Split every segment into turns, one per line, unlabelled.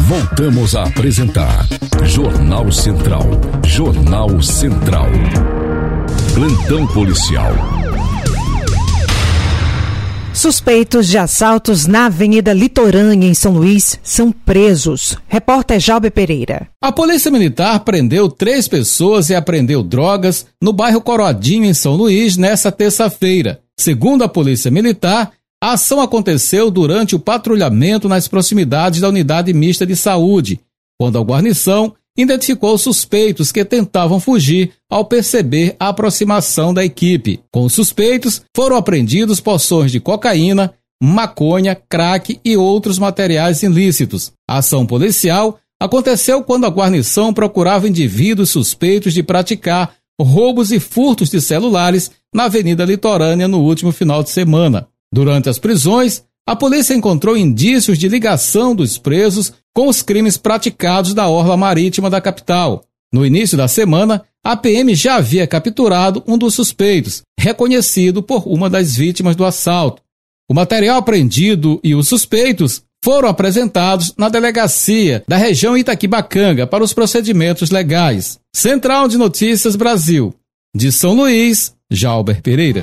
Voltamos a apresentar Jornal Central. Jornal Central. Plantão policial.
Suspeitos de assaltos na Avenida Litorânea, em São Luís, são presos. Repórter Jalber Pereira.
A Polícia Militar prendeu 3 pessoas e apreendeu drogas no bairro Coroadinho, em São Luís, nesta terça-feira. Segundo a Polícia Militar, a ação aconteceu durante o patrulhamento nas proximidades da Unidade Mista de Saúde, quando a guarnição identificou suspeitos que tentavam fugir ao perceber a aproximação da equipe. Com os suspeitos, foram apreendidos porções de cocaína, maconha, crack e outros materiais ilícitos. A ação policial aconteceu quando a guarnição procurava indivíduos suspeitos de praticar roubos e furtos de celulares na Avenida Litorânea no último final de semana. Durante as prisões, a polícia encontrou indícios de ligação dos presos com os crimes praticados da orla marítima da capital. No início da semana, a PM já havia capturado um dos suspeitos, reconhecido por uma das vítimas do assalto. O material apreendido e os suspeitos foram apresentados na delegacia da região Itaquibacanga para os procedimentos legais. Central de Notícias Brasil. De São Luís, Jalber Pereira.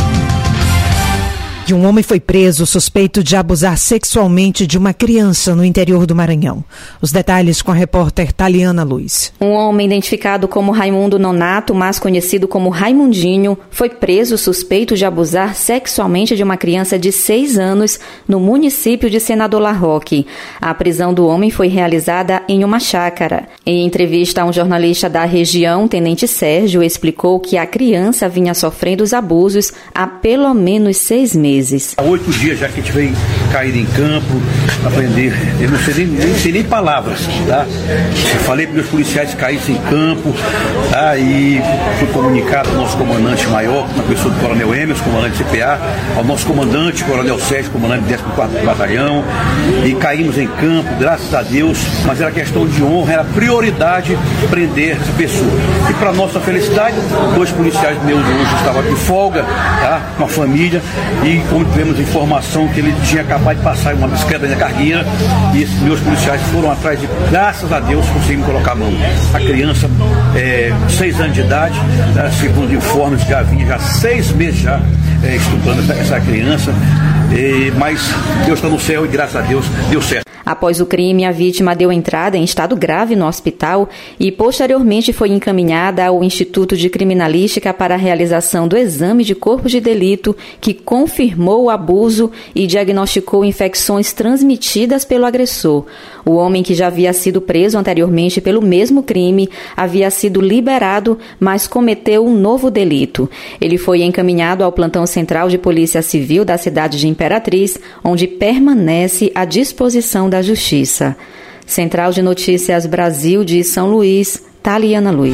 E um homem foi preso suspeito de abusar sexualmente de uma criança no interior do Maranhão. Os detalhes com a repórter Taliana Luiz.
Um homem identificado como Raimundo Nonato, mais conhecido como Raimundinho, foi preso suspeito de abusar sexualmente de uma criança de 6 anos no município de Senador La Roque. A prisão do homem foi realizada em uma chácara. Em entrevista a um jornalista da região, Tenente Sérgio explicou que a criança vinha sofrendo os abusos há pelo menos 6 meses.
Há 8 dias já que a gente vem cair em campo, aprender, eu não sei nem palavras, tá? Eu falei para os policiais que caíssem em campo, tá? E fui comunicado ao nosso comandante maior, na pessoa do Coronel Emerson, comandante do CPA, ao nosso comandante, Coronel Sérgio, comandante do 14º Batalhão, e caímos em campo, graças a Deus, mas era questão de honra, era prioridade prender essa pessoa. E para nossa felicidade, 2 policiais meus hoje estavam de folga, tá? Com a família, e como tivemos informação que ele tinha acabado de passar uma bicicleta na cargueira, e esses meus policiais foram atrás de, graças a Deus, conseguimos colocar a mão. A criança, 6 anos de idade, segundo os informes, já vinha já 6 meses já estudando essa criança, mas Deus está no céu e graças a Deus deu certo.
Após o crime, a vítima deu entrada em estado grave no hospital e posteriormente foi encaminhada ao Instituto de Criminalística para a realização do exame de corpo de delito que confirmou o abuso e diagnosticou infecções transmitidas pelo agressor. O homem, que já havia sido preso anteriormente pelo mesmo crime, havia sido liberado, mas cometeu um novo delito. Ele foi encaminhado ao plantão central de Polícia Civil da cidade de Imperatriz, onde permanece à disposição da Justiça. Central de Notícias Brasil de São Luís, Taliana Luiz.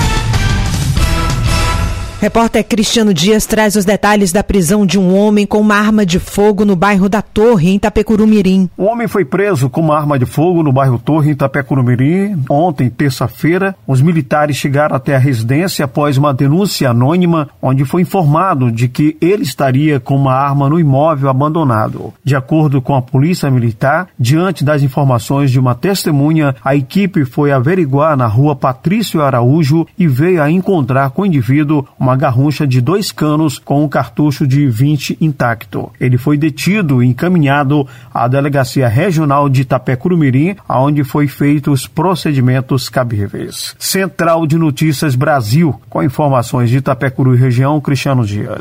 Repórter Cristiano Dias traz os detalhes da prisão de um homem com uma arma de fogo no bairro da Torre, em Itapecurumirim.
O homem foi preso com uma arma de fogo no bairro Torre, em Itapecurumirim. Ontem, terça-feira, os militares chegaram até a residência após uma denúncia anônima, onde foi informado de que ele estaria com uma arma no imóvel abandonado. De acordo com a Polícia Militar, diante das informações de uma testemunha, a equipe foi averiguar na rua Patrício Araújo e veio a encontrar com o indivíduo uma garrucha de 2 canos com um cartucho de 20 intacto. Ele foi detido e encaminhado à Delegacia Regional de Itapecurumirim, onde foi feitos os procedimentos cabíveis. Central de Notícias Brasil, com informações de Itapecuru e região, Cristiano Dias.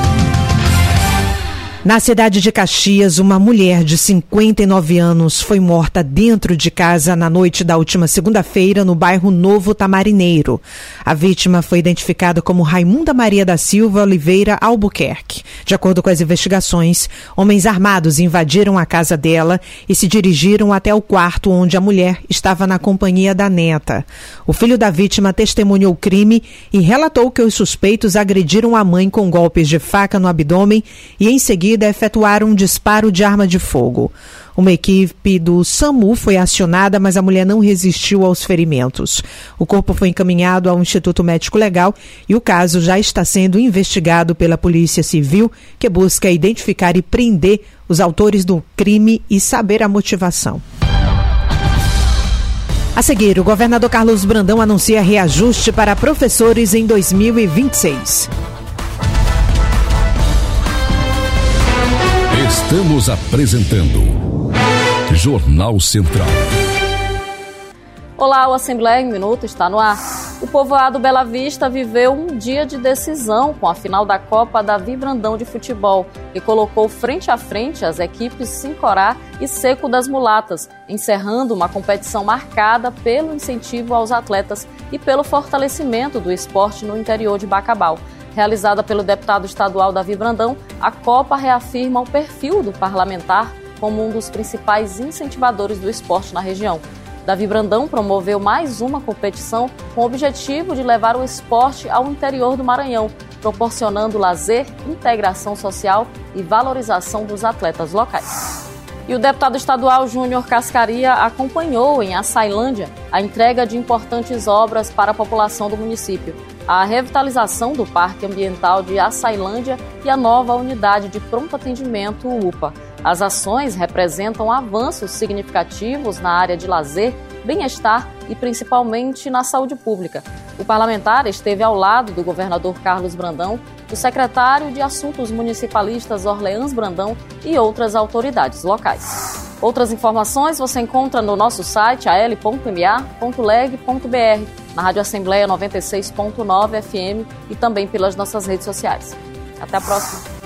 Na cidade de Caxias, uma mulher de 59 anos foi morta dentro de casa na noite da última segunda-feira no bairro Novo Tamarineiro. A vítima foi identificada como Raimunda Maria da Silva Oliveira Albuquerque. De acordo com as investigações, homens armados invadiram a casa dela e se dirigiram até o quarto onde a mulher estava na companhia da neta. O filho da vítima testemunhou o crime e relatou que os suspeitos agrediram a mãe com golpes de faca no abdômen e, em seguida, efetuaram um disparo de arma de fogo. Uma equipe do SAMU foi acionada, mas a mulher não resistiu aos ferimentos. O corpo foi encaminhado ao Instituto Médico Legal e o caso já está sendo investigado pela Polícia Civil, que busca identificar e prender os autores do crime e saber a motivação. A seguir, o governador Carlos Brandão anuncia reajuste para professores em 2026.
Estamos apresentando Jornal Central.
Olá, o Assembleia em Minuto está no ar. O povoado Bela Vista viveu um dia de decisão com a final da Copa Davi Brandão de Futebol e colocou frente a frente as equipes Sincorá e Seco das Mulatas, encerrando uma competição marcada pelo incentivo aos atletas e pelo fortalecimento do esporte no interior de Bacabal. Realizada pelo deputado estadual Davi Brandão, a Copa reafirma o perfil do parlamentar como um dos principais incentivadores do esporte na região. Davi Brandão promoveu mais uma competição com o objetivo de levar o esporte ao interior do Maranhão, proporcionando lazer, integração social e valorização dos atletas locais. E o deputado estadual Júnior Cascaria acompanhou em Açailândia a entrega de importantes obras para a população do município, a revitalização do Parque Ambiental de Açailândia e a nova unidade de pronto atendimento UPA. As ações representam avanços significativos na área de lazer, bem-estar e principalmente na saúde pública. O parlamentar esteve ao lado do governador Carlos Brandão, do secretário de Assuntos Municipalistas Orleans Brandão e outras autoridades locais. Outras informações você encontra no nosso site al.ma.leg.br, na Rádio Assembleia 96.9 FM e também pelas nossas redes sociais. Até a próxima!